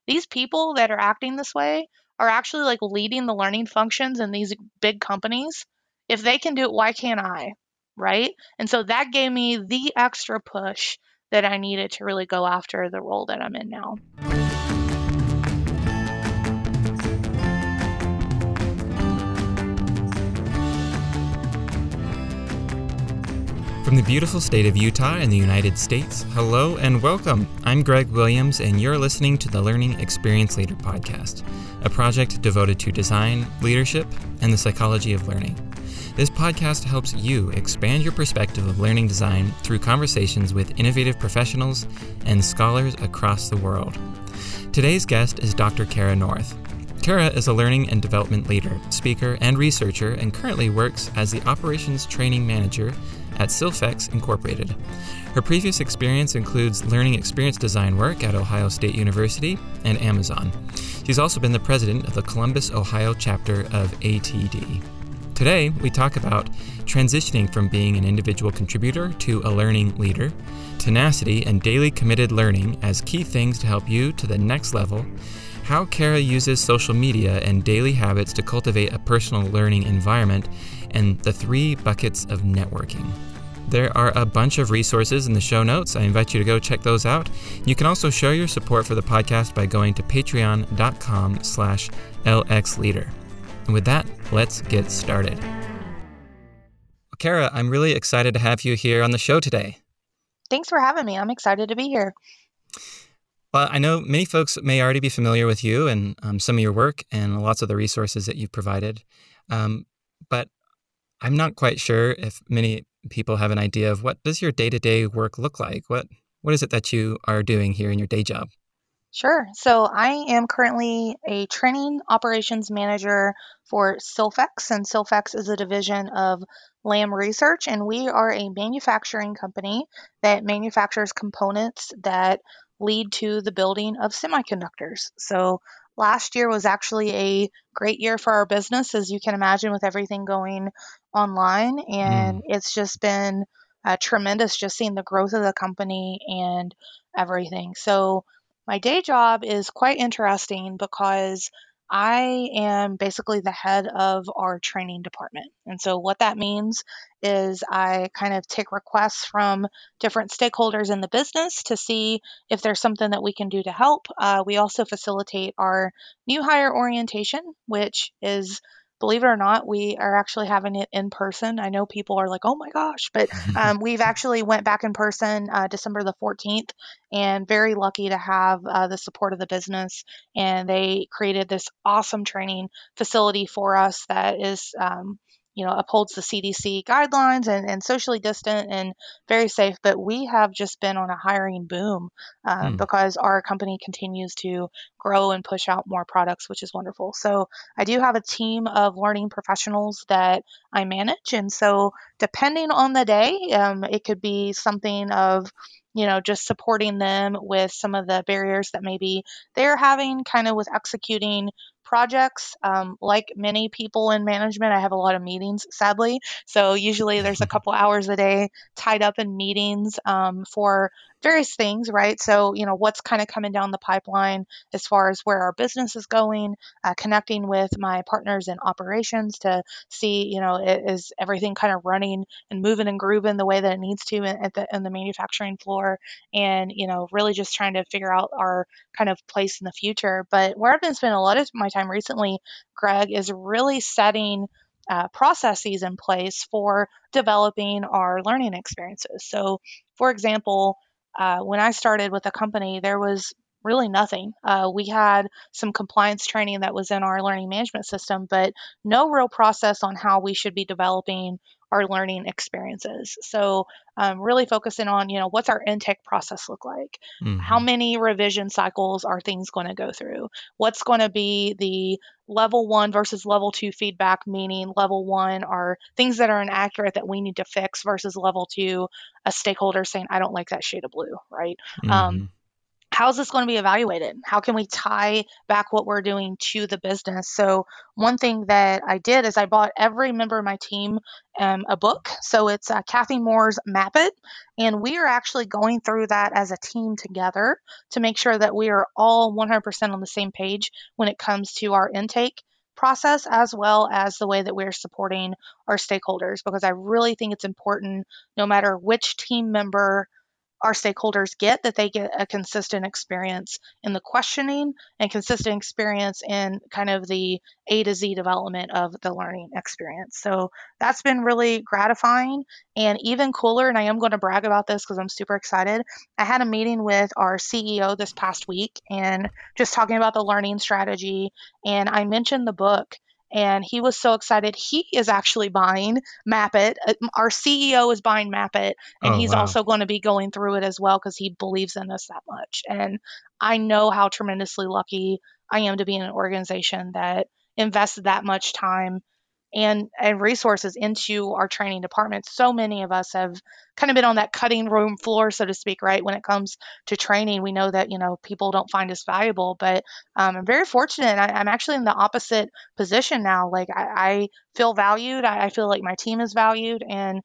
these people that are acting this way are actually like leading the learning functions in these big companies. If they can do it, why can't I? Right? And so that gave me the extra push that I needed to really go after the role that I'm in now. From the beautiful state of Utah in the United States, hello and welcome. I'm Greg Williams, and you're listening to the Learning Experience Leader podcast, a project devoted to design, leadership, and the psychology of learning. This podcast helps you expand your perspective of learning design through conversations with innovative professionals and scholars across the world. Today's guest is Dr. Kara North. Kara is a learning and development leader, speaker, and researcher, and currently works as the Operations Training Manager at Silfex Incorporated. Her previous experience includes learning experience design work at Ohio State University and Amazon. She's also been the president of the Columbus, Ohio chapter of ATD. Today, we talk about transitioning from being an individual contributor to a learning leader, tenacity and daily committed learning as key things to help you to the next level, how Kara uses social media and daily habits to cultivate a personal learning environment, and the 3 buckets of networking. There are a bunch of resources in the show notes. I invite you to go check those out. You can also show your support for the podcast by going to patreon.com/lxleader. And with that, let's get started. Kara, I'm really excited to have you here on the show today. Thanks for having me. I'm excited to be here. Well, I know many folks may already be familiar with you and some of your work and lots of the resources that you've provided. But I'm not quite sure if many people have an idea of what does your day-to-day work look like? What is it that you are doing here in your day job? Sure. So I am currently a training operations manager for Silfex, and Silfex is a division of Lam Research, and we are a manufacturing company that manufactures components that lead to the building of semiconductors. So last year was actually a great year for our business, as you can imagine, with everything going online, and it's just been tremendous just seeing the growth of the company and everything. So my day job is quite interesting because I am basically the head of our training department. And so what that means is I kind of take requests from different stakeholders in the business to see if there's something that we can do to help. We also facilitate our new hire orientation, which is, believe it or not, we are actually having it in person. I know people are like, oh my gosh, but we've actually went back in person December the 14th, and very lucky to have the support of the business. And they created this awesome training facility for us that is, upholds the CDC guidelines and socially distant and very safe. But we have just been on a hiring boom because our company continues to grow and push out more products, which is wonderful. So I do have a team of learning professionals that I manage. And so depending on the day, it could be something of just supporting them with some of the barriers that maybe they're having kind of with executing projects. Like many people in management, I have a lot of meetings, sadly. So usually there's a couple hours a day tied up in meetings for various things, right? So, what's kind of coming down the pipeline as far as where our business is going, connecting with my partners in operations to see, is everything kind of running and moving and grooving the way that it needs to in the manufacturing floor, and really just trying to figure out our kind of place in the future. But where I've been spending a lot of my time recently, Greg, is really setting processes in place for developing our learning experiences. So, for example, when I started with the company, there was really nothing. We had some compliance training that was in our learning management system, but no real process on how we should be developing our learning experiences. So really focusing on, what's our intake process look like? How many revision cycles are things going to go through? What's going to be the level 1 versus level 2 feedback, meaning level 1 are things that are inaccurate that we need to fix versus level 2, a stakeholder saying, I don't like that shade of blue, right? how's this going to be evaluated? How can we tie back what we're doing to the business? So, one thing that I did is I bought every member of my team a book. So, it's Kathy Moore's Map It. And we are actually going through that as a team together to make sure that we are all 100% on the same page when it comes to our intake process, as well as the way that we're supporting our stakeholders, because I really think it's important, no matter which team member our stakeholders get, that they get a consistent experience in the questioning and consistent experience in kind of the A to Z development of the learning experience. So that's been really gratifying and even cooler. And I am going to brag about this because I'm super excited. I had a meeting with our CEO this past week and just talking about the learning strategy. And I mentioned the book. And he was so excited. He is actually buying Map It. Our CEO is buying Map It, and Oh, he's wow. also going to be going through it as well because he believes in us that much. And I know how tremendously lucky I am to be in an organization that invests that much time and resources into our training department. So many of us have kind of been on that cutting room floor, so to speak, right? When it comes to training, we know that, people don't find us valuable, but I'm very fortunate. I'm actually in the opposite position now. Like I feel valued. I feel like my team is valued. And,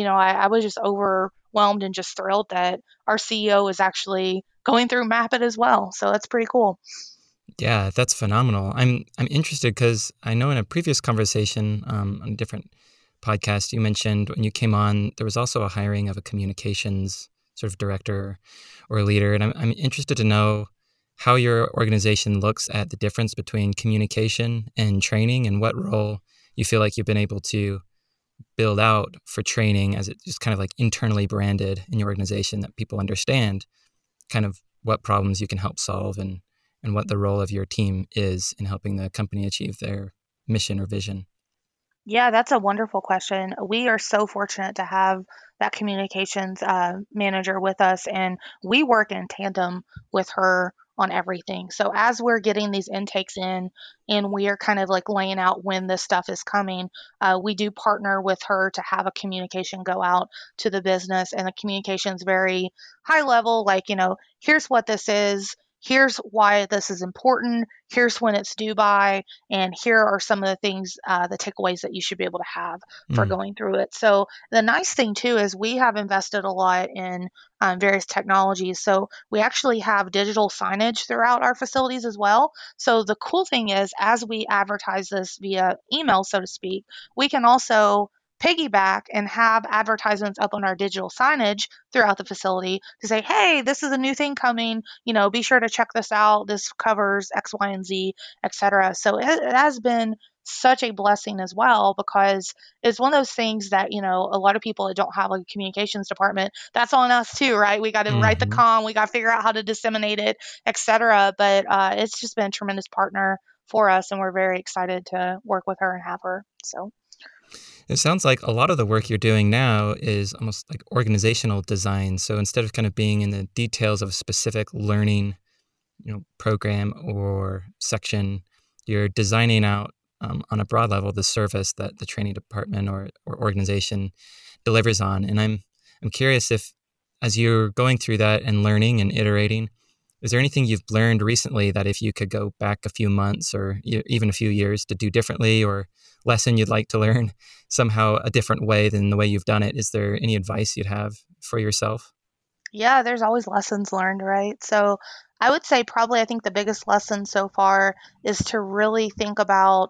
I was just overwhelmed and just thrilled that our CEO is actually going through Map It as well. So that's pretty cool. Yeah, that's phenomenal. I'm interested because I know in a previous conversation on a different podcast, you mentioned when you came on, there was also a hiring of a communications sort of director or leader. And I'm interested to know how your organization looks at the difference between communication and training and what role you feel like you've been able to build out for training as it's just kind of like internally branded in your organization that people understand kind of what problems you can help solve and what the role of your team is in helping the company achieve their mission or vision. Yeah, that's a wonderful question. We are so fortunate to have that communications manager with us, and we work in tandem with her on everything. So as we're getting these intakes in, and we are kind of like laying out when this stuff is coming, we do partner with her to have a communication go out to the business, and the communication's very high level, like, here's what this is. Here's why this is important. Here's when it's due by, and here are some of the things, the takeaways that you should be able to have for Mm. going through it. So the nice thing too is we have invested a lot in various technologies. So we actually have digital signage throughout our facilities as well. So the cool thing is, as we advertise this via email, so to speak, we can also piggyback and have advertisements up on our digital signage throughout the facility to say, hey, this is a new thing coming, be sure to check this out. This covers X, Y, and Z, etc. So it has been such a blessing as well, because it's one of those things that, a lot of people that don't have like a communications department, that's on us too, right? We got to write the Hmm. com, we got to figure out how to disseminate it, etc. But it's just been a tremendous partner for us, and we're very excited to work with her and have her. So It sounds like a lot of the work you're doing now is almost like organizational design. So instead of kind of being in the details of a specific learning, program or section, you're designing out on a broad level the service that the training department or organization delivers on. And I'm curious if, as you're going through that and learning and iterating, is there anything you've learned recently that if you could go back a few months or even a few years to do differently, or lesson you'd like to learn somehow a different way than the way you've done it? Is there any advice you'd have for yourself? yeah, there's always lessons learned, right? So I would say probably I think the biggest lesson so far is to really think about,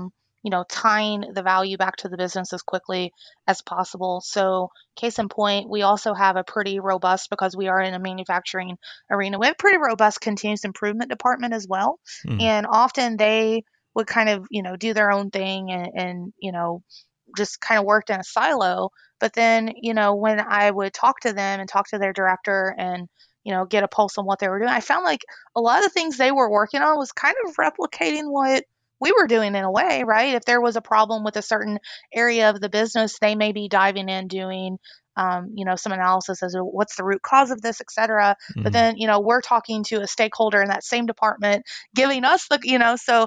tying the value back to the business as quickly as possible. So case in point, we also have a pretty robust, because we are in a manufacturing arena, we have a pretty robust continuous improvement department as well. Mm. And often they would kind of, do their own thing and just kind of worked in a silo. But then, when I would talk to them and talk to their director and, get a pulse on what they were doing, I found like a lot of the things they were working on was kind of replicating what we were doing in a way, right? If there was a problem with a certain area of the business, they may be diving in doing, some analysis as to what's the root cause of this, et cetera. But Mm. then, we're talking to a stakeholder in that same department, giving us so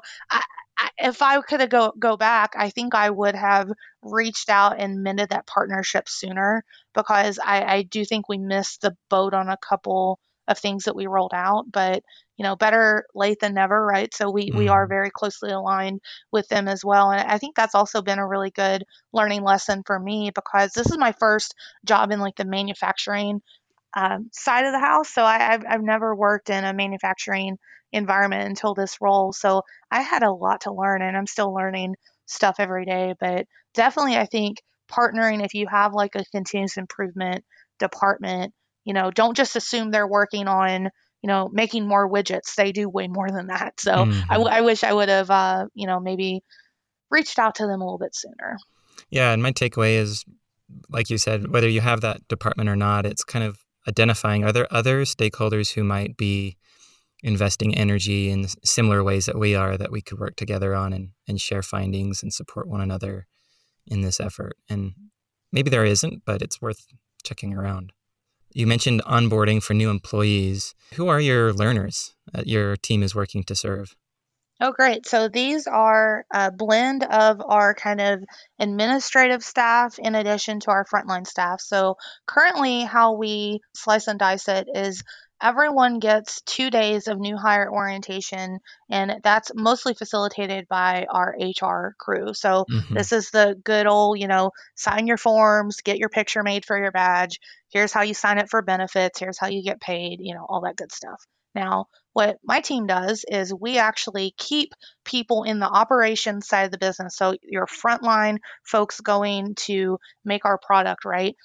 if I could go back, I think I would have reached out and mended that partnership sooner, because I do think we missed the boat on a couple of things that we rolled out. But better late than never, right? So we are Mm. very closely aligned with them as well. And I think that's also been a really good learning lesson for me, because this is my first job in like the manufacturing side of the house. So I've never worked in a manufacturing environment until this role. So I had a lot to learn, and I'm still learning stuff every day. But definitely, I think partnering, if you have like a continuous improvement department, don't just assume they're working on, making more widgets. They do way more than that. So Hmm. I wish I would have, maybe reached out to them a little bit sooner. Yeah, and my takeaway is, like you said, whether you have that department or not, it's kind of identifying, are there other stakeholders who might be investing energy in similar ways that we are, that we could work together on and share findings and support one another in this effort. And maybe there isn't, but it's worth checking around. You mentioned onboarding for new employees. Who are your learners that your team is working to serve? Oh, great. So these are a blend of our kind of administrative staff in addition to our frontline staff. So currently, how we slice and dice it is everyone gets 2 days of new hire orientation, and that's mostly facilitated by our HR crew. So Hmm. this is the good old, sign your forms, get your picture made for your badge. Here's how you sign up for benefits. Here's how you get paid, all that good stuff. Now, what my team does is we actually keep people in the operations side of the business. So your frontline folks going to make our product, right?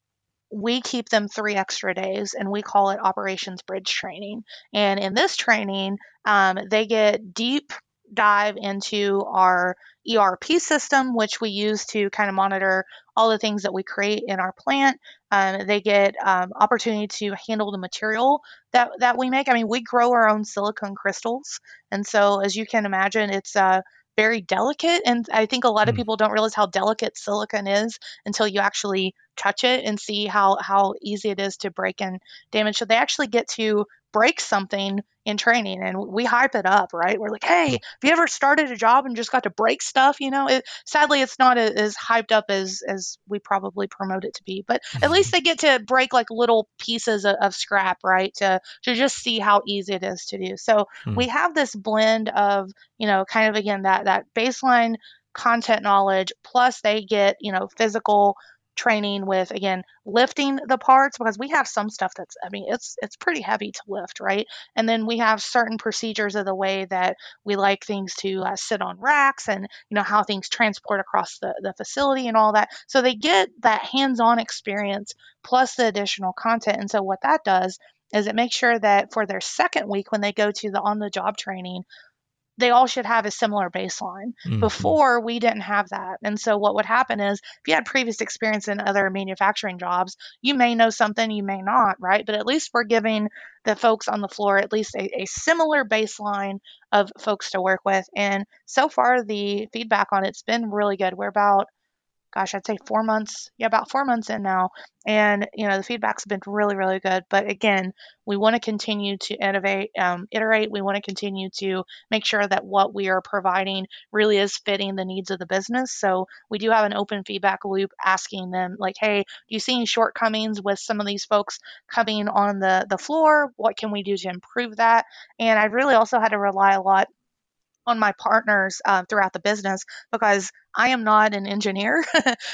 We keep them 3 extra days, and we call it operations bridge training. And in this training, they get deep dive into our ERP system, which we use to kind of monitor all the things that we create in our plant. They get opportunity to handle the material that we make. I mean, we grow our own silicone crystals, and so as you can imagine, it's very delicate. And I think a lot of people don't realize how delicate silicone is until you actually touch it and see how easy it is to break and damage. So they actually get to break something in training, and we hype it up, right? We're like, hey, have you ever started a job and just got to break stuff? Sadly, it's not as hyped up as we probably promote it to be, but at least they get to break like little pieces of scrap, right? To just see how easy it is to do. So we have this blend of, kind of again that baseline content knowledge, plus they get, physical training with, again, lifting the parts, because we have some stuff that's, I mean, it's pretty heavy to lift, right? And then we have certain procedures of the way that we like things to sit on racks, and how things transport across the facility and all that. So they get that hands-on experience plus the additional content. And so what that does is it makes sure that for their second week, when they go to the on the job training, they all should have a similar baseline. Mm-hmm. Before, we didn't have that. And so what would happen is, if you had previous experience in other manufacturing jobs, you may know something, you may not, right? But at least we're giving the folks on the floor at least a similar baseline of folks to work with. And so far, the feedback on it's been really good. We're about, gosh, I'd say 4 months. Yeah, about 4 months in now. And, the feedback's been really, really good. But again, we want to continue to innovate, iterate. We want to continue to make sure that what we are providing really is fitting the needs of the business. So we do have an open feedback loop asking them, like, hey, do you see any shortcomings with some of these folks coming on the floor? What can we do to improve that? And I've really also had to rely a lot on my partners throughout the business, because I am not an engineer.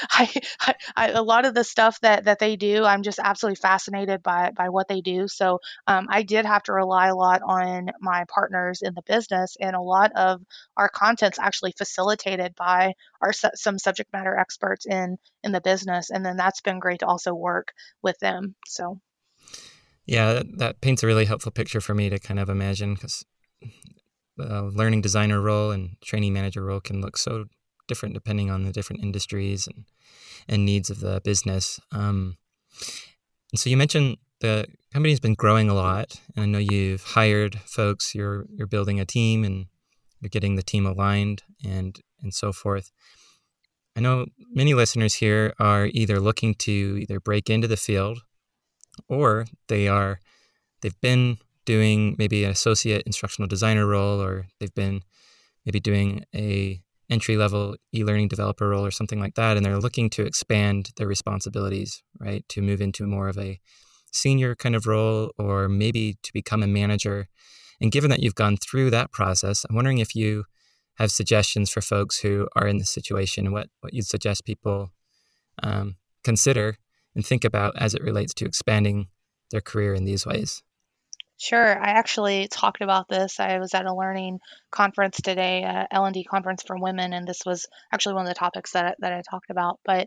A lot of the stuff that they do, I'm just absolutely fascinated by what they do. So I did have to rely a lot on my partners in the business, and a lot of our content's actually facilitated by some subject matter experts in the business, and then that's been great to also work with them. So. Yeah, that paints a really helpful picture for me to kind of imagine, because the learning designer role and training manager role can look so different depending on the different industries and needs of the business. And so you mentioned the company's been growing a lot, and I know you've hired folks. You're building a team, and you're getting the team aligned, and so forth. I know many listeners here are either looking to either break into the field, or they've been doing maybe an associate instructional designer role, or they've been maybe doing a entry-level e-learning developer role or something like that, and they're looking to expand their responsibilities, right, to move into more of a senior kind of role or maybe to become a manager. And given that you've gone through that process, I'm wondering if you have suggestions for folks who are in this situation, what you'd suggest people consider and think about as it relates to expanding their career in these ways. Sure. I actually talked about this. I was at a learning conference today, a L&D conference for women, and this was actually one of the topics that I talked about. But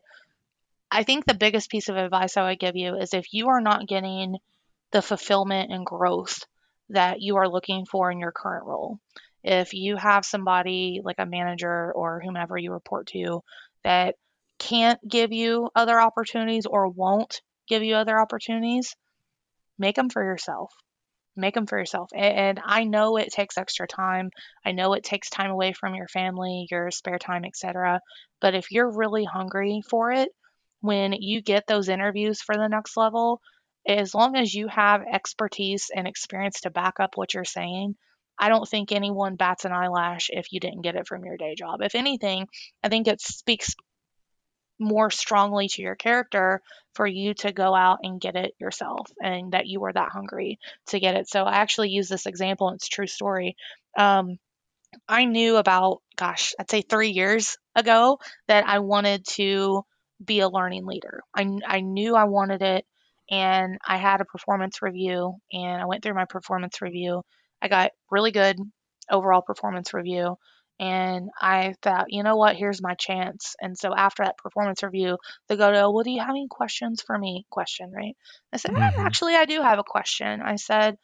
I think the biggest piece of advice I would give you is if you are not getting the fulfillment and growth that you are looking for in your current role, if you have somebody like a manager or whomever you report to that can't give you other opportunities or won't give you other opportunities, make them for yourself. Make them for yourself. And I know it takes extra time. I know it takes time away from your family, your spare time, etc. But if you're really hungry for it, when you get those interviews for the next level, as long as you have expertise and experience to back up what you're saying, I don't think anyone bats an eyelash if you didn't get it from your day job. If anything, I think it speaks more strongly to your character for you to go out and get it yourself and that you were that hungry to get it. So I actually use this example, and it's a true story. Um, I knew about, gosh, I'd say 3 years ago that I wanted to be a learning leader. I knew I wanted it, and I had a performance review, and I went through my performance review. I got really good overall performance review, and I thought, you know what, here's my chance. And so after that performance review, they go to, well, do you have any questions for me? Question, right? I said, Mm-hmm. actually, I do have a question. I said,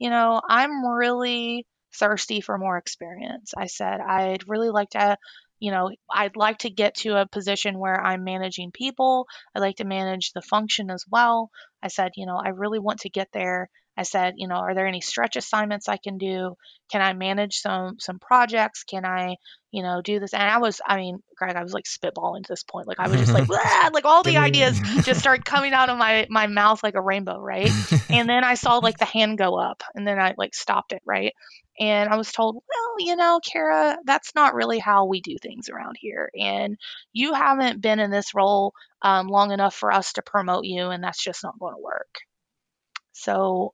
I'm really thirsty for more experience. I said, I'd really like to, I'd like to get to a position where I'm managing people. I'd like to manage the function as well. I said, I really want to get there. I said, are there any stretch assignments I can do? Can I manage some projects? Can I, do this? And Greg, I was like spitballing to this point. Like I was just like, "Blah," like all Give the me. ideas just start coming out of my mouth like a rainbow, right? And then I saw like the hand go up, and then I like stopped it, right? And I was told, well, Kara, that's not really how we do things around here. And you haven't been in this role long enough for us to promote you, and that's just not going to work. So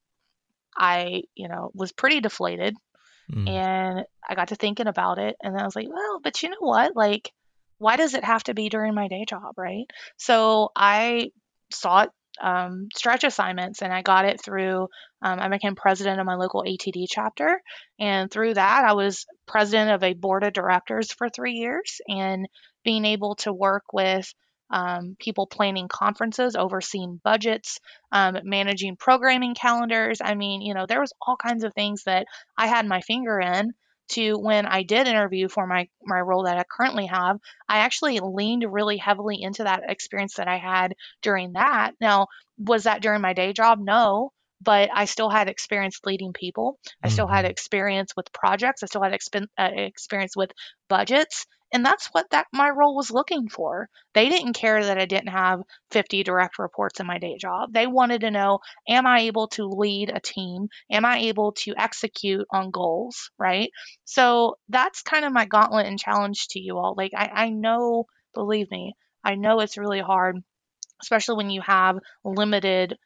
I, was pretty deflated, Mm. and I got to thinking about it, and I was like, well, but you know what? Like, why does it have to be during my day job, right? So I sought stretch assignments, and I got it through. I became president of my local ATD chapter, and through that, I was president of a board of directors for 3 years, and being able to work with people planning conferences, overseeing budgets, managing programming calendars. I mean, there was all kinds of things that I had my finger in to when I did interview for my role that I currently have. I actually leaned really heavily into that experience that I had during that. Now, was that during my day job? No, but I still had experience leading people. I still had Mm-hmm. experience with projects. I still had experience with budgets. And that's what that my role was looking for. They didn't care that I didn't have 50 direct reports in my day job. They wanted to know, am I able to lead a team? Am I able to execute on goals? Right. So that's kind of my gauntlet and challenge to you all. Like, I know, believe me, I know it's really hard, especially when you have limited,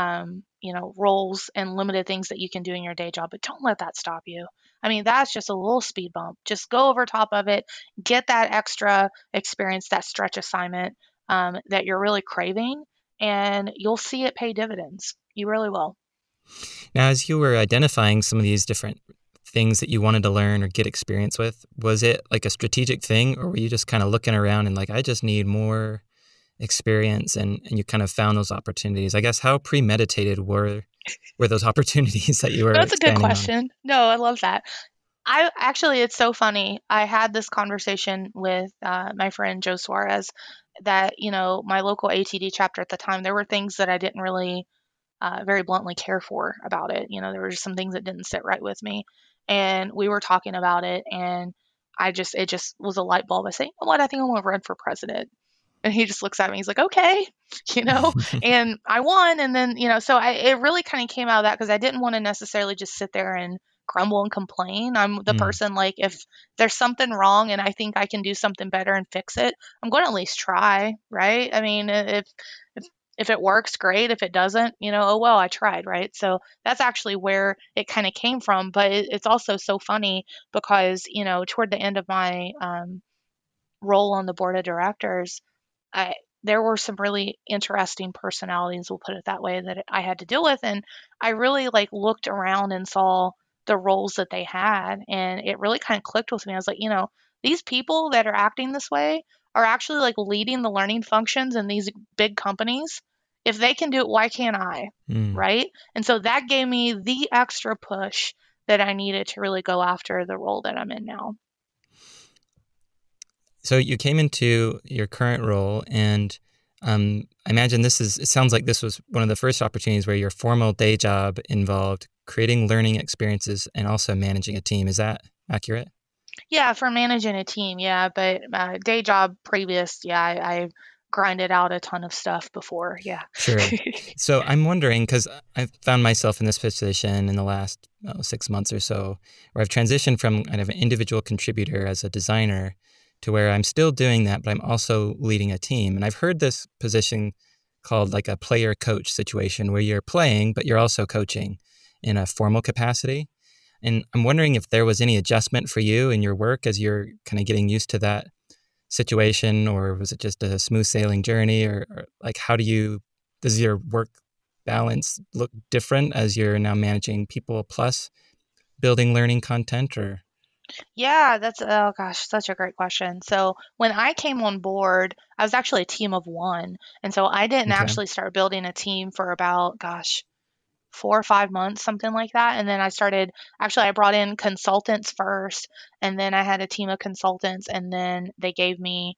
roles and limited things that you can do in your day job, but don't let that stop you. I mean, that's just a little speed bump. Just go over top of it, get that extra experience, that stretch assignment that you're really craving, and you'll see it pay dividends. You really will. Now, as you were identifying some of these different things that you wanted to learn or get experience with, was it like a strategic thing, or were you just kind of looking around and like, I just need more experience, and you kind of found those opportunities? I guess how premeditated were those opportunities that you were That's a good expanding on? question. No, I love that. I actually, it's so funny. I had this conversation with my friend Joe Suarez that, my local ATD chapter at the time, there were things that I didn't really very bluntly care for about it. There were just some things that didn't sit right with me. And we were talking about it, and it just was a light bulb. I say, you know what? I think I'm going to run for president. And he just looks at me. He's like, okay, you know, and I won. And then, so it really kind of came out of that because I didn't want to necessarily just sit there and grumble and complain. I'm the Mm, person, like, if there's something wrong and I think I can do something better and fix it, I'm going to at least try, right? I mean, if If it works, great. If it doesn't, oh well, I tried, right? So that's actually where it kind of came from. But it's also so funny because, toward the end of my role on the board of directors, I there were some really interesting personalities, we'll put it that way, that I had to deal with, and I really like looked around and saw the roles that they had, and it really kind of clicked with me. I was like, these people that are acting this way are actually like leading the learning functions in these big companies. If they can do it, why can't I? Mm. Right? And so that gave me the extra push that I needed to really go after the role that I'm in now. So you came into your current role, and I imagine it sounds like this was one of the first opportunities where your formal day job involved creating learning experiences and also managing a team. Is that accurate? Yeah, for managing a team, yeah, but day job previous, yeah, I grinded out a ton of stuff before, yeah. Sure. So I'm wondering, because I've found myself in this position in the last 6 months or so, where I've transitioned from kind of an individual contributor as a designer to where I'm still doing that, but I'm also leading a team. And I've heard this position called like a player coach situation where you're playing, but you're also coaching in a formal capacity. And I'm wondering if there was any adjustment for you in your work as you're kind of getting used to that situation, or was it just a smooth sailing journey, or like does your work balance look different as you're now managing people plus building learning content, or Yeah, that's oh gosh, such a great question. So when I came on board, I was actually a team of one, and so I didn't okay. actually start building a team for about, gosh, 4 or 5 months, something like that. And then I brought in consultants first, and then I had a team of consultants, and then they gave me,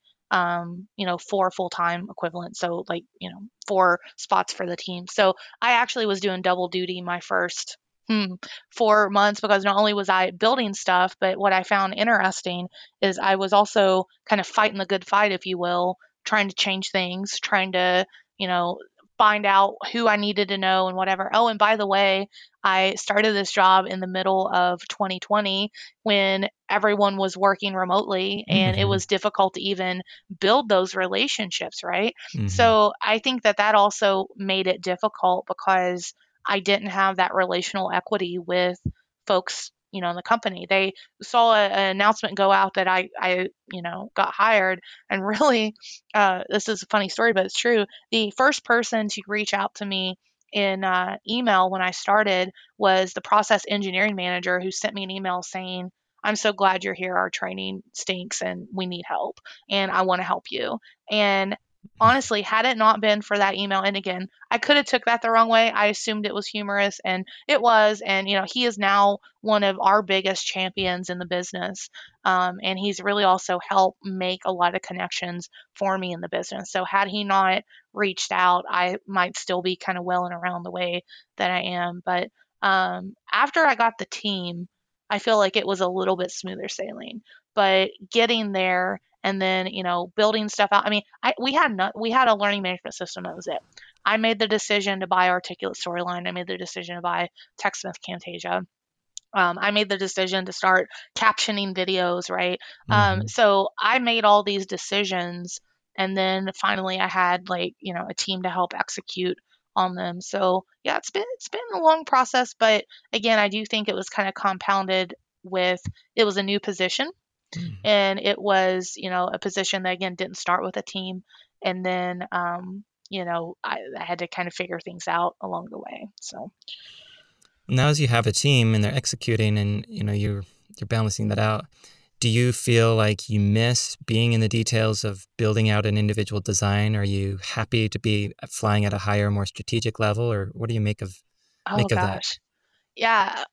4 full-time equivalents. So like, 4 spots for the team. So I actually was doing double duty my first 4 months, because not only was I building stuff, but what I found interesting is I was also kind of fighting the good fight, if you will, trying to change things, trying to, you know, find out who I needed to know and whatever. Oh, and by the way, I started this job in the middle of 2020 when everyone was working remotely and it Mm-hmm. was difficult to even build those relationships, right? Mm-hmm. So I think that that also made it difficult because I didn't have that relational equity with folks, in the company. They saw an announcement go out that I got hired, and really, this is a funny story, but it's true. The first person to reach out to me in email when I started was the process engineering manager, who sent me an email saying, "I'm so glad you're here. Our training stinks and we need help, and I want to help you." And honestly, had it not been for that email, and again, I could have took that the wrong way. I assumed it was humorous, and it was. And he is now one of our biggest champions in the business, and he's really also helped make a lot of connections for me in the business. So had he not reached out, I might still be kind of welling around the way that I am. But after I got the team, I feel like it was a little bit smoother sailing. But getting there and then building stuff out. I mean, we had a learning management system. That was it. I made the decision to buy Articulate Storyline. I made the decision to buy TechSmith Camtasia. I made the decision to start captioning videos, right? Mm-hmm. So I made all these decisions, and then finally I had, like, a team to help execute on them. So yeah, it's been a long process, but again, I do think it was kind of compounded with, it was a new position, and it was, a position that again didn't start with a team, and then I had to kind of figure things out along the way. So Now, as you have a team and they're executing, and you're balancing that out, do you feel like you miss being in the details of building out an individual design? Are you happy to be flying at a higher, more strategic level, or what do you oh make of that? gosh, yeah,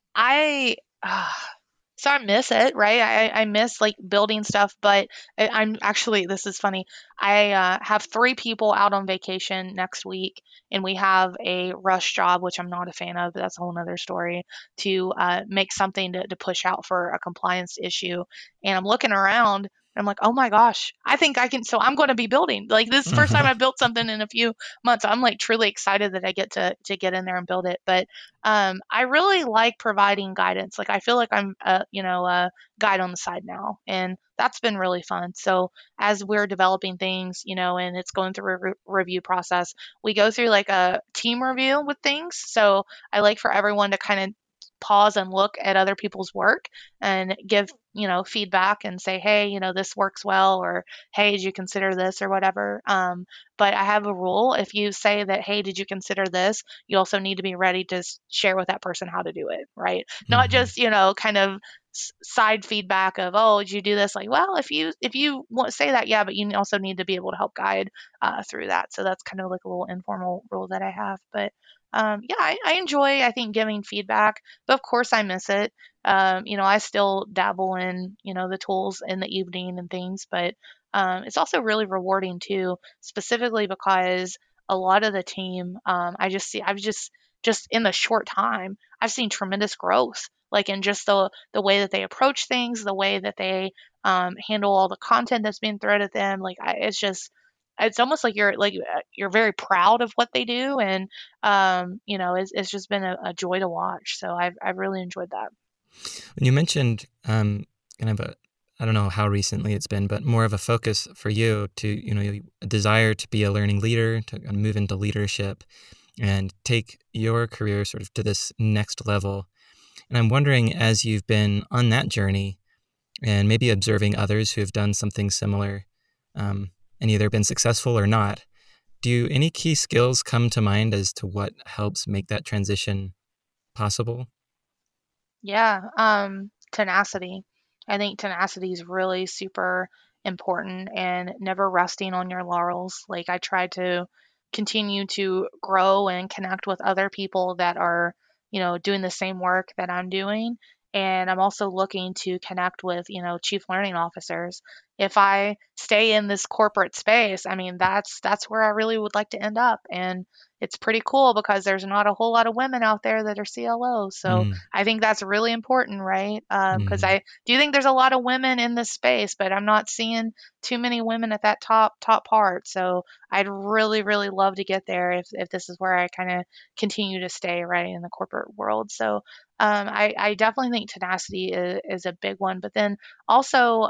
so I miss it, right? I miss like building stuff, but I'm actually, this is funny. I have 3 people out on vacation next week, and we have a rush job, which I'm not a fan of, but that's a whole nother story, to make something to push out for a compliance issue. And I'm looking around. And I'm like, oh my gosh, I think I can. So I'm going to be building. Like, this is the first time I've built something in a few months. I'm like truly excited that I get to get in there and build it. But I really like providing guidance. Like, I feel like I'm a guide on the side now, and that's been really fun. So as we're developing things, and it's going through a review process, we go through like a team review with things. So I like for everyone to kind of pause and look at other people's work and give feedback and say, hey, this works well, or hey, did you consider this, or whatever. But I have a rule: if you say that, hey, did you consider this, you also need to be ready to share with that person how to do it, right? Not Mm-hmm. just kind of side feedback of, oh, did you do this? Like, well, if you want to say that, yeah, but you also need to be able to help guide through that. So that's kind of like a little informal rule that I have. But yeah, I enjoy, I think, giving feedback, but of course I miss it. I still dabble in, the tools in the evening and things, but it's also really rewarding too, specifically because a lot of the team, I've just in the short time, I've seen tremendous growth, like in just the way that they approach things, the way that they handle all the content that's being thrown at them. Like, it's almost like you're very proud of what they do, and it's just been a joy to watch. So I've really enjoyed that. When you mentioned kind of I don't know how recently it's been, but more of a focus for you to, a desire to be a learning leader, to kind of move into leadership and take your career sort of to this next level. And I'm wondering, as you've been on that journey and maybe observing others who have done something similar, and either been successful or not, do any key skills come to mind as to what helps make that transition possible? Yeah, tenacity. I think tenacity is really super important, and never resting on your laurels. Like, I try to continue to grow and connect with other people that are, doing the same work that I'm doing. And I'm also looking to connect with, chief learning officers. If I stay in this corporate space, I mean, that's where I really would like to end up. And it's pretty cool because there's not a whole lot of women out there that are CLOs. So Mm, I think that's really important, right? Because mm, I do think there's a lot of women in this space, but I'm not seeing too many women at that top part. So I'd really, really love to get there if this is where I kind of continue to stay right in the corporate world. So I definitely think tenacity is a big one, but then also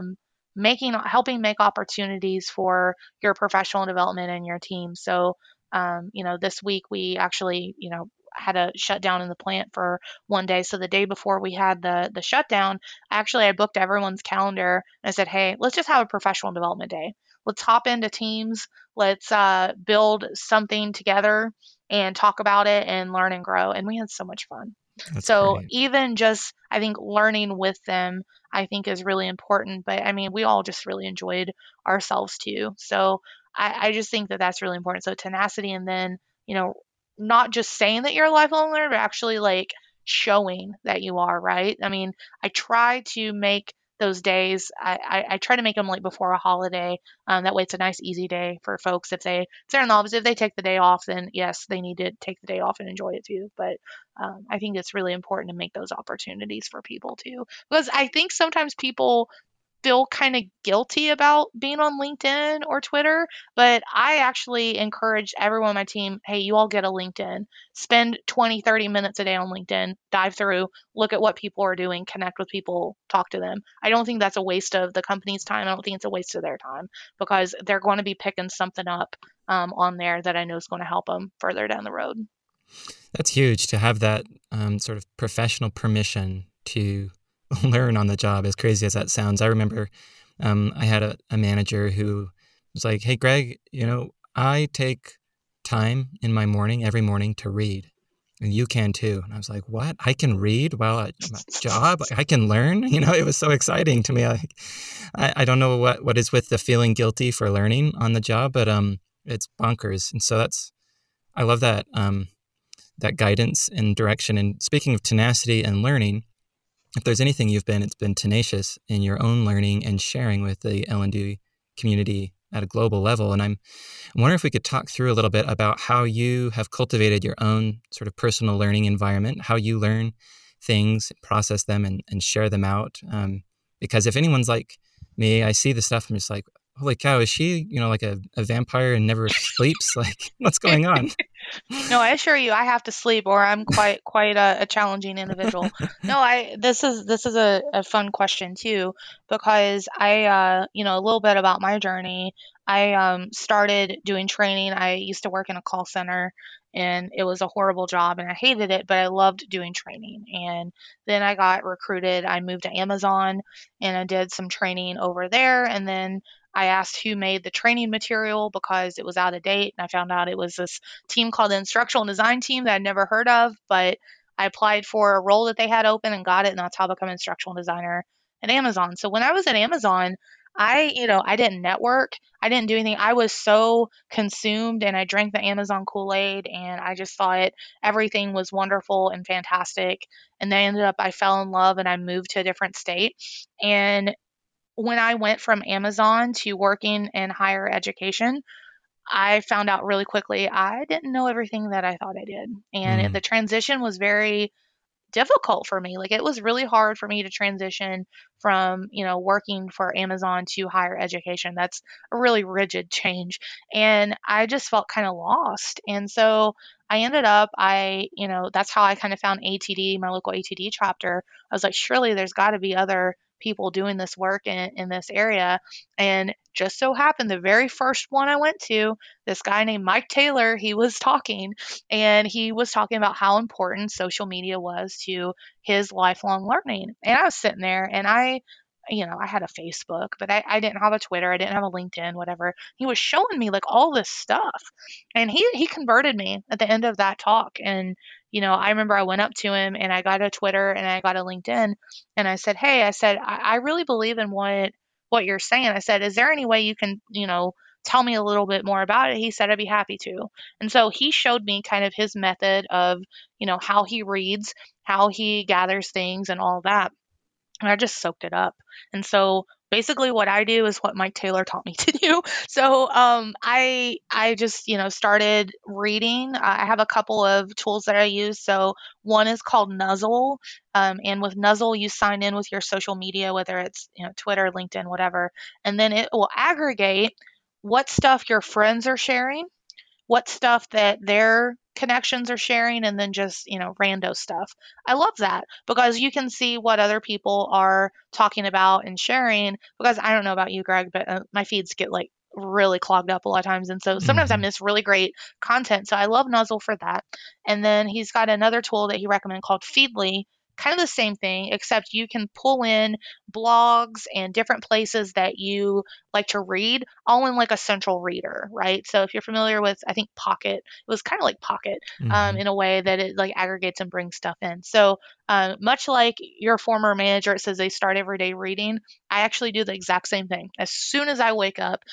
helping make opportunities for your professional development and your team. So this week we actually, had a shutdown in the plant for one day. So the day before we had the shutdown, actually I booked everyone's calendar and I said, hey, let's just have a professional development day. Let's hop into Teams. Let's build something together and talk about it and learn and grow. And we had so much fun. that's So great. even just, I think, learning with them, I think, is really important. But I mean, we all just really enjoyed ourselves too. So I just think that that's really important. So tenacity, and then, you know, not just saying that you're a lifelong learner, but actually like showing that you are, right? I mean, I try to make those days, I try to make them like before a holiday. That way it's a nice, easy day for folks. If they're in the office, if they take the day off, then yes, they need to take the day off and enjoy it too. But I think it's really important to make those opportunities for people too, because I think sometimes people feel kind of guilty about being on LinkedIn or Twitter, but I actually encourage everyone on my team, hey, you all get a LinkedIn. Spend 20, 30 minutes a day on LinkedIn, dive through, look at what people are doing, connect with people, talk to them. I don't think that's a waste of the company's time. I don't think it's a waste of their time, because they're going to be picking something up on there that I know is going to help them further down the road. That's huge to have that sort of professional permission to learn on the job, as crazy as that sounds. I remember I had a manager who was like, hey, Greg, I take time in my morning, every morning, to read. And you can too. And I was like, what? I can read while at my job? I can learn? It was so exciting to me. I don't know what is with the feeling guilty for learning on the job, but it's bonkers. And so I love that guidance and direction. And speaking of tenacity and learning, if there's anything it's been tenacious in your own learning and sharing with the L&D community at a global level. And I'm wondering if we could talk through a little bit about how you have cultivated your own sort of personal learning environment, how you learn things, process them, and share them out. Because if anyone's like me, I see the stuff. I'm just like, holy cow, is she, like a vampire and never sleeps? Like, what's going on? No, I assure you, I have to sleep, or I'm quite a challenging individual. No, I this is a fun question too, because a little bit about my journey. I started doing training. I used to work in a call center, and it was a horrible job, and I hated it, but I loved doing training. And then I got recruited. I moved to Amazon, and I did some training over there, and then I asked who made the training material because it was out of date, and I found out it was this team called the Instructional Design Team that I'd never heard of, but I applied for a role that they had open and got it, and that's how I become an instructional designer at Amazon. So when I was at Amazon, I didn't network. I didn't do anything. I was so consumed and I drank the Amazon Kool-Aid and I just thought everything was wonderful and fantastic. And then I fell in love and I moved to a different state. And when I went from Amazon to working in higher education, I found out really quickly I didn't know everything that I thought I did. And Mm, the transition was very difficult for me. Like it was really hard for me to transition from, working for Amazon to higher education. That's a really rigid change. And I just felt kind of lost. And so I ended up, that's how I kind of found ATD, my local ATD chapter. I was like, surely there's got to be other people doing this work in this area. And just so happened, the very first one I went to, this guy named Mike Taylor, he was talking and he was talking about how important social media was to his lifelong learning. And I was sitting there and I had a Facebook, but I didn't have a Twitter. I didn't have a LinkedIn, whatever. He was showing me like all this stuff. And he converted me at the end of that talk. And, I remember I went up to him and I got a Twitter and I got a LinkedIn and I said, hey, I said, I really believe in what you're saying. I said, is there any way you can, tell me a little bit more about it? He said, I'd be happy to. And so he showed me kind of his method of, how he reads, how he gathers things and all that. And I just soaked it up. And so basically what I do is what Mike Taylor taught me to do. So I just, started reading. I have a couple of tools that I use. So one is called Nuzzle. And with Nuzzle, you sign in with your social media, whether it's, Twitter, LinkedIn, whatever. And then it will aggregate what stuff your friends are sharing, what stuff that their connections are sharing, and then just, rando stuff. I love that because you can see what other people are talking about and sharing. Because I don't know about you, Greg, but my feeds get like really clogged up a lot of times. And so sometimes I hmm miss really great content. So I love Nuzzle for that. And then he's got another tool that he recommended called Feedly. Kind of the same thing, except you can pull in blogs and different places that you like to read all in like a central reader, right? So if you're familiar with, I think Pocket, it was kind of like Pocket hmm in a way that it like aggregates and brings stuff in. So much like your former manager, it says they start every day reading. I actually do the exact same thing. As soon as I wake up,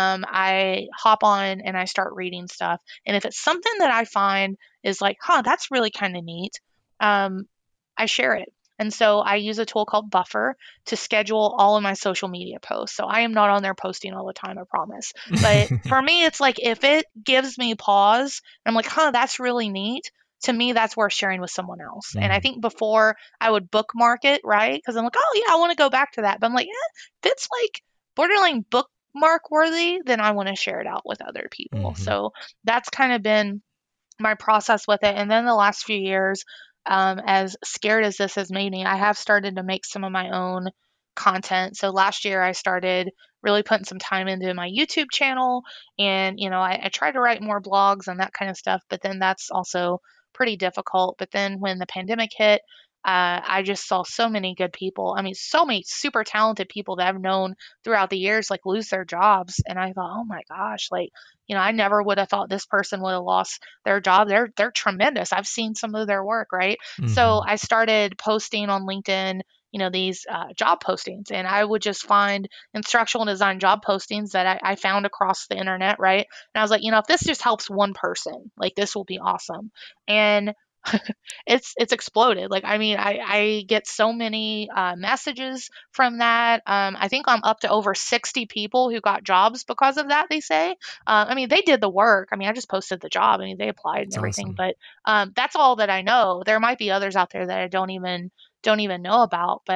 I hop on and I start reading stuff. And if it's something that I find is like, that's really kind of neat, um, I share it. And so I use a tool called Buffer to schedule all of my social media posts. So I am not on there posting all the time, I promise. But for me, it's like if it gives me pause, and I'm like, that's really neat. To me, that's worth sharing with someone else. And I Mm, think before I would bookmark it, right? Because I'm like, oh yeah, I want to go back to that. But I'm like, if it's like borderline bookmark worthy, then I want to share it out with other people. hmm So that's kind of been my process with it. And then the last few years, as scared as this has made me, I have started to make some of my own content. So last year, I started really putting some time into my YouTube channel, and I try to write more blogs and that kind of stuff. But then that's also pretty difficult. But then when the pandemic hit, I just saw so many good people. I mean, so many super talented people that I've known throughout the years like lose their jobs, and I thought, oh my gosh, like I never would have thought this person would have lost their job. They're tremendous. I've seen some of their work, right? So hmm I started posting on LinkedIn, these job postings, and I would just find instructional design job postings that I found across the internet, right? And I was like, if this just helps one person, like this will be awesome. And it's exploded. Like, I mean, I get so many messages from that. I think I'm up to over 60 people who got jobs because of that, they say. I mean, they did the work. I mean, I just posted the job. I mean, they applied and It's everything, awesome. but that's all that I know. There might be others out there that I don't even know about, but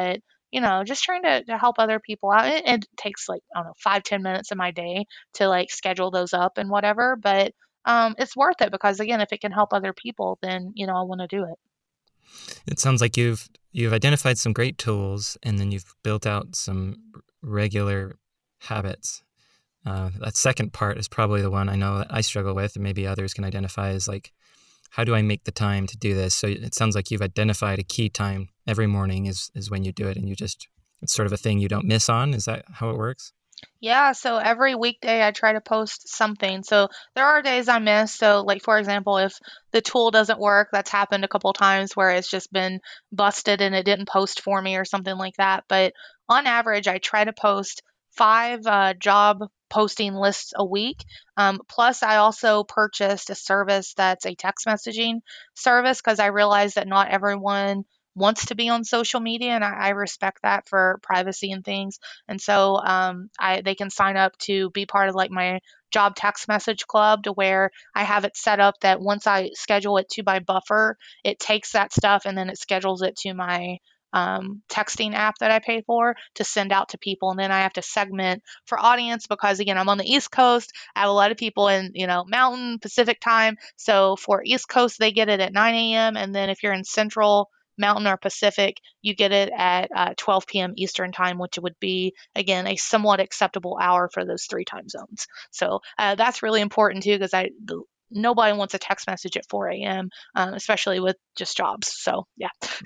just trying to help other people out. It takes like, I don't know, 5-10 minutes of my day to like schedule those up and whatever, but it's worth it because again, if it can help other people, then I want to do it. It sounds like you've identified some great tools, and then you've built out some regular habits. That second part is probably the one I know that I struggle with, and maybe others can identify as like, how do I make the time to do this? So it sounds like you've identified a key time every morning is when you do it, and it's sort of a thing you don't miss on. Is that how it works? Yeah, so every weekday I try to post something. So there are days I miss. So, like, for example, if the tool doesn't work, that's happened a couple times where it's just been busted and it didn't post for me or something like that. But on average, I try to post five job posting lists a week. Plus, I also purchased a service that's a text messaging service because I realize that not everyone wants to be on social media, and I respect that for privacy and things. And so they can sign up to be part of like my job text message club to where I have it set up that once I schedule it to my buffer, it takes that stuff and then it schedules it to my texting app that I pay for to send out to people. And then I have to segment for audience because again, I'm on the East Coast. I have a lot of people in, Mountain Pacific time. So for East Coast, they get it at 9 a.m. And then if you're in Central, Mountain, or Pacific, you get it at 12 p.m. Eastern time, which would be, again, a somewhat acceptable hour for those three time zones. So that's really important too, because nobody wants a text message at 4 a.m., especially with just jobs. So yeah.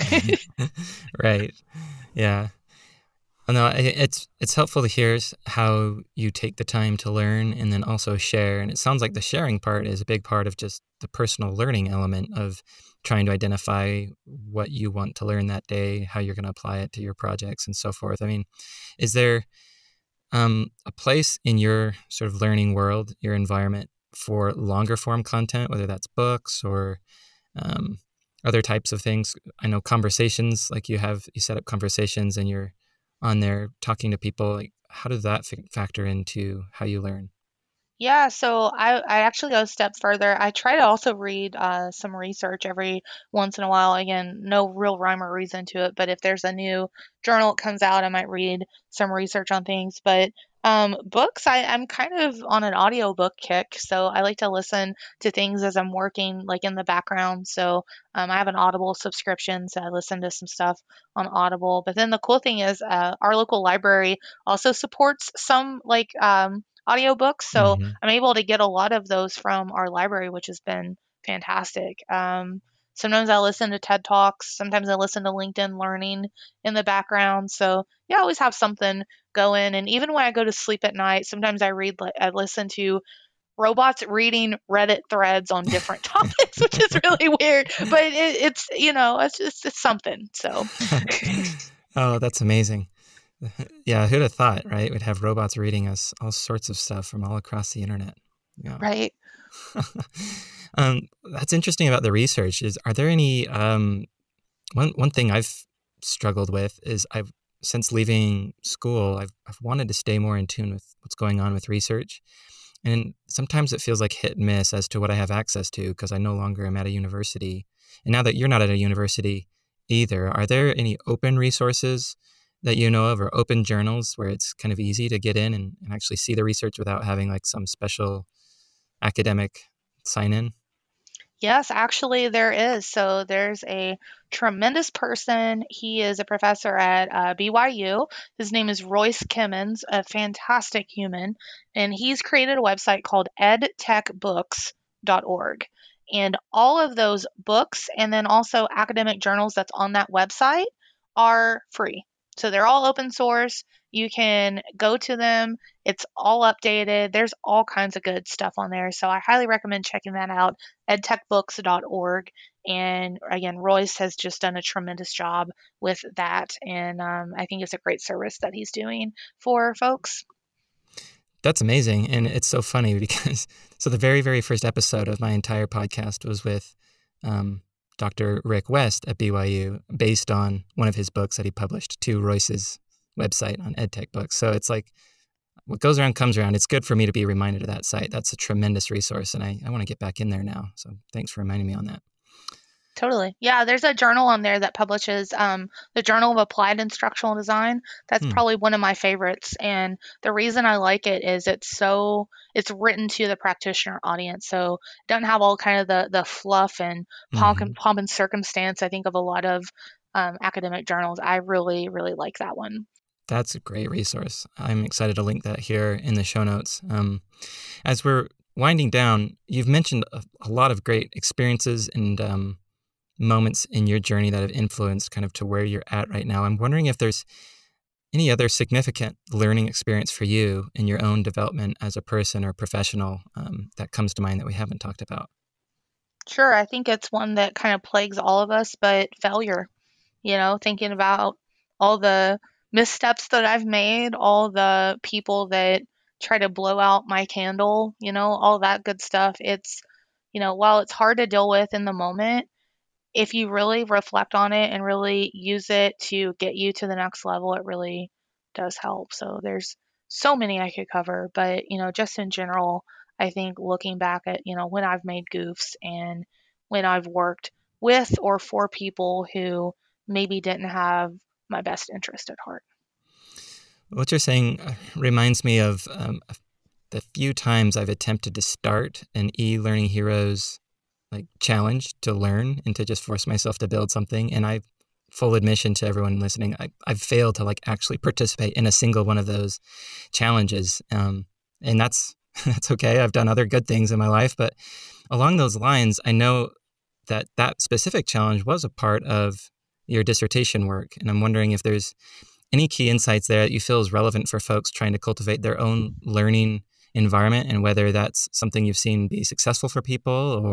Right. Yeah. No, it's helpful to hear how you take the time to learn and then also share. And it sounds like the sharing part is a big part of just the personal learning element of trying to identify what you want to learn that day, how you're going to apply it to your projects and so forth. I mean, is there a place in your sort of learning world, your environment for longer form content, whether that's books or other types of things? I know conversations, like you set up conversations and you're on there talking to people. Like, how does that factor into how you learn? Yeah, so I actually go a step further. I try to also read some research every once in a while. Again, no real rhyme or reason to it, but if there's a new journal that comes out, I might read some research on things. But books, I'm kind of on an audiobook kick, so I like to listen to things as I'm working, like in the background. So I have an Audible subscription, so I listen to some stuff on Audible. But then the cool thing is, our local library also supports some like audiobooks. So Mm-hmm. I'm able to get a lot of those from our library, which has been fantastic. Sometimes I listen to TED Talks. Sometimes I listen to LinkedIn Learning in the background. So yeah, I always have something going. And even when I go to sleep at night, sometimes I listen to robots reading Reddit threads on different topics, which is really weird. But it's something. So Oh, that's amazing. Yeah, who'd have thought, right? We'd have robots reading us all sorts of stuff from all across the internet. Yeah. right. That's interesting about the research. Are there any one thing I've struggled with is since leaving school, I've wanted to stay more in tune with what's going on with research. And sometimes it feels like hit and miss as to what I have access to because I no longer am at a university. And now that you're not at a university either, are there any open resources that you know of or open journals where it's kind of easy to get in and actually see the research without having like some special academic sign in? Yes, actually, there is. So there's a tremendous person. He is a professor at BYU. His name is Royce Kimmons, a fantastic human. And he's created a website called edtechbooks.org. And all of those books and then also academic journals that's on that website are free. So they're all open source. You can go to them. It's all updated. There's all kinds of good stuff on there. So I highly recommend checking that out, edtechbooks.org. And again, Royce has just done a tremendous job with that. And I think it's a great service that he's doing for folks. That's amazing. And it's so funny because the very, very first episode of my entire podcast was with Dr. Rick West at BYU, based on one of his books that he published to Royce's website on EdTech Books. So it's like what goes around comes around. It's good for me to be reminded of that site. That's a tremendous resource, and I want to get back in there now. So thanks for reminding me on that. Totally. Yeah, there's a journal on there that publishes the Journal of Applied Instructional Design. That's Hmm. probably one of my favorites. And the reason I like it is it's written to the practitioner audience. So it doesn't have all kind of the fluff and Hmm. pomp and circumstance, I think, of a lot of academic journals. I really, really like that one. That's a great resource. I'm excited to link that here in the show notes. As we're winding down, you've mentioned a lot of great experiences and moments in your journey that have influenced kind of to where you're at right now. I'm wondering if there's any other significant learning experience for you in your own development as a person or professional that comes to mind that we haven't talked about. Sure, I think it's one that kind of plagues all of us, but failure. Thinking about all the missteps that I've made, all the people that try to blow out my candle, all that good stuff. While it's hard to deal with in the moment, if you really reflect on it and really use it to get you to the next level, it really does help. So there's so many I could cover, but just in general, I think looking back at, when I've made goofs and when I've worked with or for people who maybe didn't have my best interest at heart. What you're saying reminds me of the few times I've attempted to start an e-learning heroes like challenge to learn and to just force myself to build something. And I, full admission to everyone listening, I've failed to like actually participate in a single one of those challenges. And that's that's okay. I've done other good things in my life, but along those lines, I know that that specific challenge was a part of your dissertation work, and I'm wondering if there's any key insights there that you feel is relevant for folks trying to cultivate their own learning environment, and whether that's something you've seen be successful for people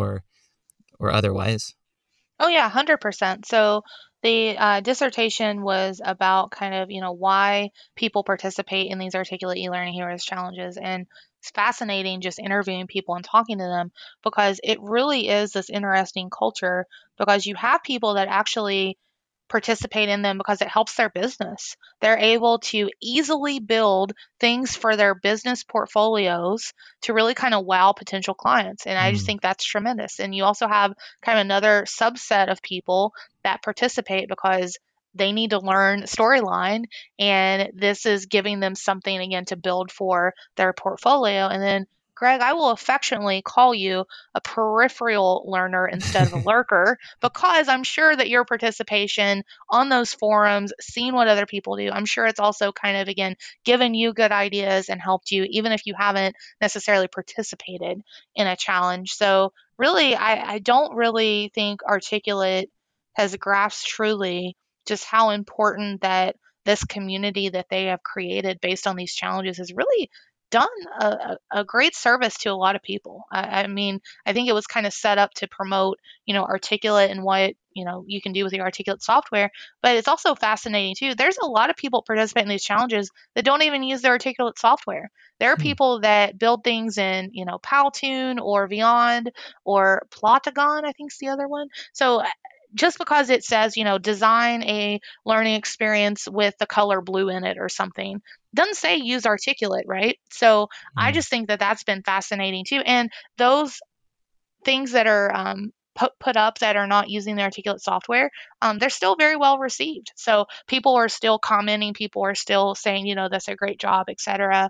or otherwise. Oh yeah, 100%. So the dissertation was about kind of, why people participate in these Articulate e-learning heroes challenges. And it's fascinating just interviewing people and talking to them because it really is this interesting culture because you have people that actually participate in them because it helps their business. They're able to easily build things for their business portfolios to really kind of wow potential clients. And I just Mm. think that's tremendous. And you also have kind of another subset of people that participate because they need to learn storyline and this is giving them something again to build for their portfolio. And then Greg, I will affectionately call you a peripheral learner instead of a lurker because I'm sure that your participation on those forums, seeing what other people do, I'm sure it's also kind of, again, given you good ideas and helped you, even if you haven't necessarily participated in a challenge. So, really, I don't really think Articulate has grasped truly just how important that this community that they have created based on these challenges has really done a great service to a lot of people. I mean, I think it was kind of set up to promote, Articulate and what, you can do with your Articulate software. But it's also fascinating too. There's a lot of people participating in these challenges that don't even use their Articulate software. There are Hmm. people that build things in, Powtoon or Beyond or Plotagon, I think is the other one. So just because it says, design a learning experience with the color blue in it or something, doesn't say use Articulate, right? So I Mm. just think that that's been fascinating too. And those things that are put up that are not using the Articulate software, they're still very well received. So people are still commenting, people are still saying, that's a great job, etc.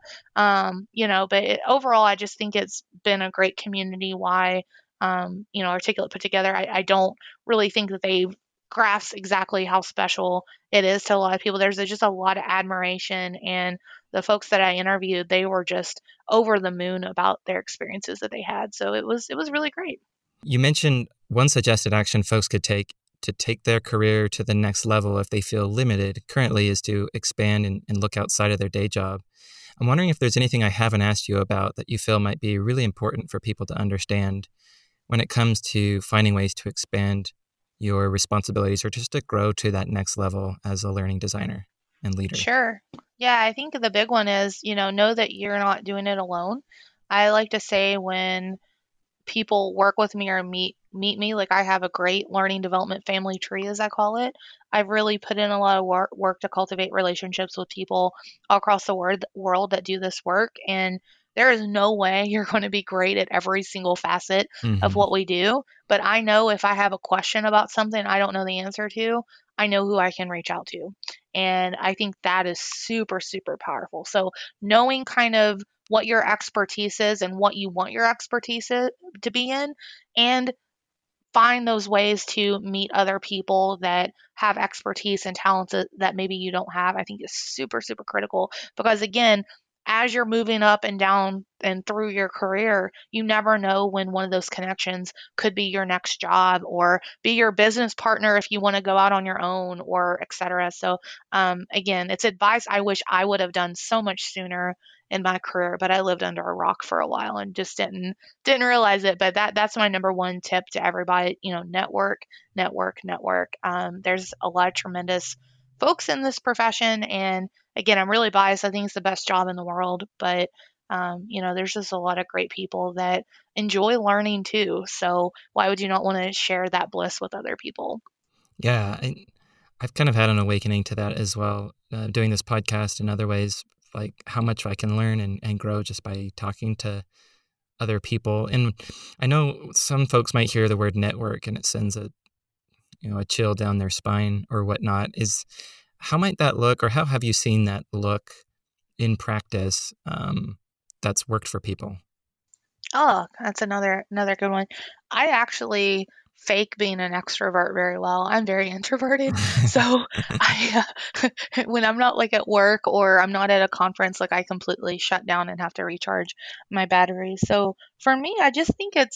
But overall, I just think it's been a great community. Why, Articulate put together. I don't really think that they've grasped exactly how special it is to a lot of people. There's just a lot of admiration, and the folks that I interviewed, they were just over the moon about their experiences that they had. So it was really great. You mentioned one suggested action folks could take to take their career to the next level if they feel limited currently is to expand and look outside of their day job. I'm wondering if there's anything I haven't asked you about that you feel might be really important for people to understand when it comes to finding ways to expand your responsibilities or just to grow to that next level as a learning designer and leader. Sure. Yeah, I think the big one is, know that you're not doing it alone. I like to say when people work with me or meet me, like I have a great learning development family tree as I call it. I've really put in a lot of work to cultivate relationships with people all across the world that do this work, and there is no way you're going to be great at every single facet of Mm-hmm. what we do. But I know if I have a question about something I don't know the answer to, I know who I can reach out to. And I think that is super, super powerful. So knowing kind of what your expertise is and what you want your expertise to be in, and find those ways to meet other people that have expertise and talents that maybe you don't have, I think is super, super critical. Because again, as you're moving up and down and through your career, you never know when one of those connections could be your next job or be your business partner if you want to go out on your own, or et cetera. So again, it's advice I wish I would have done so much sooner in my career, but I lived under a rock for a while and just didn't realize it. But that's my number one tip to everybody. Network, network, network. There's a lot of tremendous folks in this profession, and again, I'm really biased. I think it's the best job in the world, but there's just a lot of great people that enjoy learning too. So why would you not want to share that bliss with other people? Yeah, I've kind of had an awakening to that as well, doing this podcast in other ways, like how much I can learn and grow just by talking to other people. And I know some folks might hear the word network and it sends a chill down their spine or whatnot. How might that look, or how have you seen that look in practice that's worked for people? Oh, that's another good one. I actually fake being an extrovert very well. I'm very introverted. So I when I'm not like at work or I'm not at a conference, like I completely shut down and have to recharge my battery. So for me, I just think it's,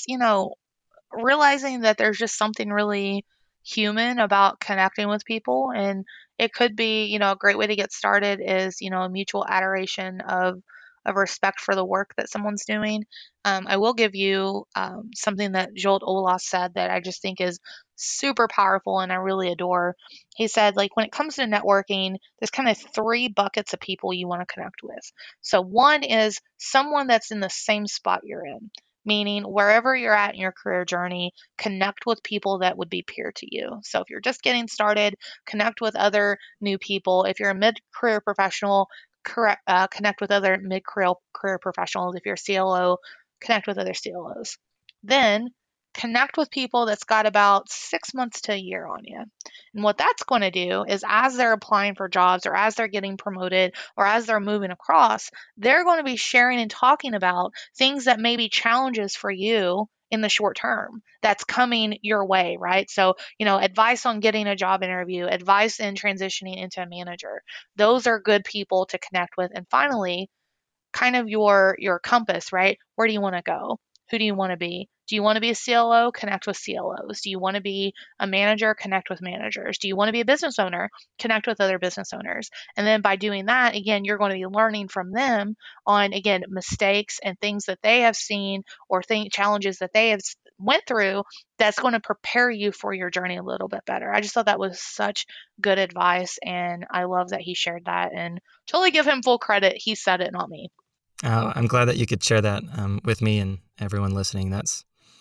realizing that there's just something really human about connecting with people. And it could be, a great way to get started is, a mutual adoration of respect for the work that someone's doing. I will give you something that Jolt Olas said that I just think is super powerful and I really adore. He said, like, when it comes to networking, there's kind of three buckets of people you want to connect with. So one is someone that's in the same spot you're in, meaning wherever you're at in your career journey, connect with people that would be peer to you. So if you're just getting started, connect with other new people. If you're a mid-career professional, connect with other mid-career professionals. If you're a CLO, connect with other CLOs. Then connect with people that's got about 6 months to a year on you. And what that's going to do is as they're applying for jobs or as they're getting promoted or as they're moving across, they're going to be sharing and talking about things that may be challenges for you in the short term that's coming your way, right? So, advice on getting a job interview, advice in transitioning into a manager. Those are good people to connect with. And finally, kind of your compass, right? Where do you want to go? Who do you want to be? Do you want to be a CLO? Connect with CLOs. Do you want to be a manager? Connect with managers. Do you want to be a business owner? Connect with other business owners. And then by doing that, again, you're going to be learning from them on, again, mistakes and things that they have seen or challenges that they have went through that's going to prepare you for your journey a little bit better. I just thought that was such good advice, and I love that he shared that, and totally give him full credit. He said it, not me. I'm glad that you could share that with me and everyone listening. That's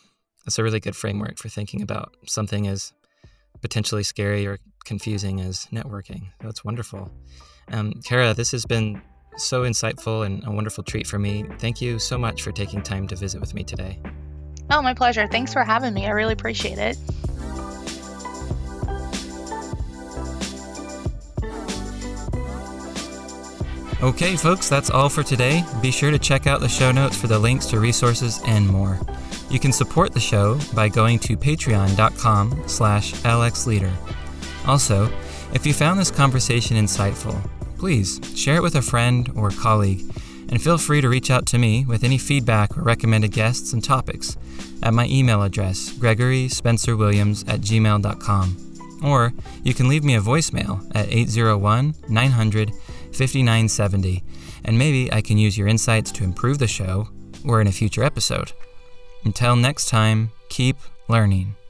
a really good framework for thinking about something as potentially scary or confusing as networking. That's wonderful. Kara, this has been so insightful and a wonderful treat for me. Thank you so much for taking time to visit with me today. Oh, my pleasure. Thanks for having me. I really appreciate it. Okay, folks, that's all for today. Be sure to check out the show notes for the links to resources and more. You can support the show by going to patreon.com/lxleader. Also, if you found this conversation insightful, please share it with a friend or colleague, and feel free to reach out to me with any feedback or recommended guests and topics at my email address, gregoryspencerwilliams@gmail.com. Or you can leave me a voicemail at 801-900-5970, and maybe I can use your insights to improve the show or in a future episode. Until next time, keep learning.